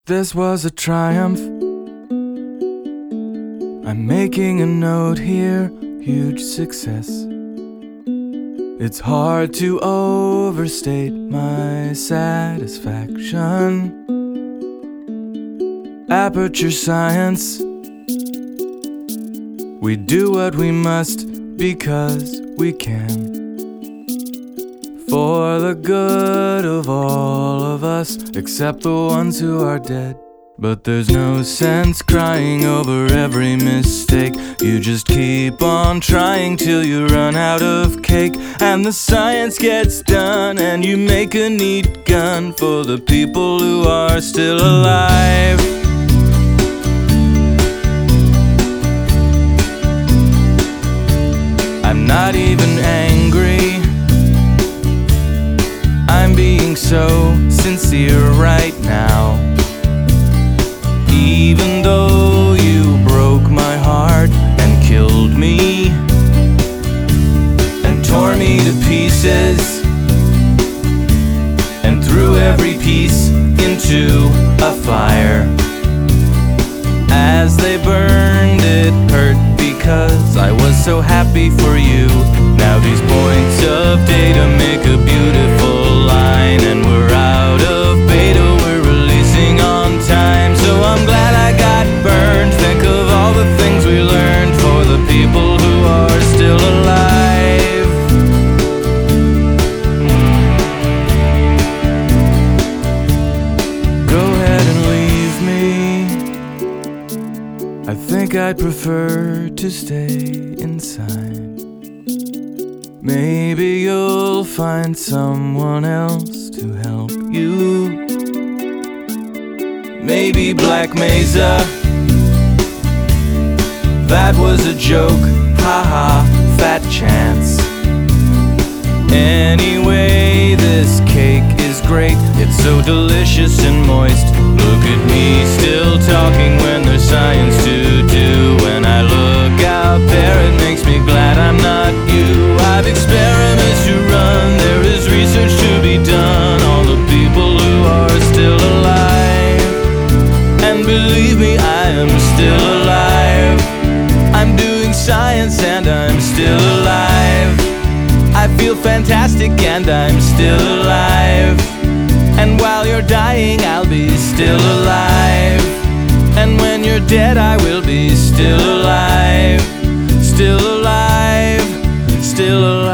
This was a triumph. I'm making a note here, huge success. It's hard to overstate my satisfaction. Aperture Science. We do what we must because we can, for the good of all of us, except the ones who are dead. But there's no sense crying over every mistake. You just keep on trying till you run out of cake, and the science gets done, and you make a neat gun for the people who are still alive. I'm not even angry, I'm being so sincere right now. Even though you broke my heart and killed me and tore me to pieces and threw every piece into a fire, as they burned it hurt because I was so happy for you. Now these points of data make a beautiful line, and we're out of beta, we're releasing on time. So I'm glad I got burned. Think of all the things we learned for the people who are still alive. Go ahead and leave me. I think I'd prefer to stay inside. Maybe you'll find someone else to help you. Maybe Black Mesa. That was a joke, haha, fat chance. Anyway, this cake is great. It's so delicious and moist. Look at me still talking when there's science to do. When I look out there, it makes me glad I'm not you. I've experiments to run, there is research to be done. All the people who are still alive, and believe me, I am still alive. I'm doing science and I'm still alive. I feel fantastic and I'm still alive. And while you're dying, I'll be still alive. And when you're dead, I will be still alive. Still alive, still alive.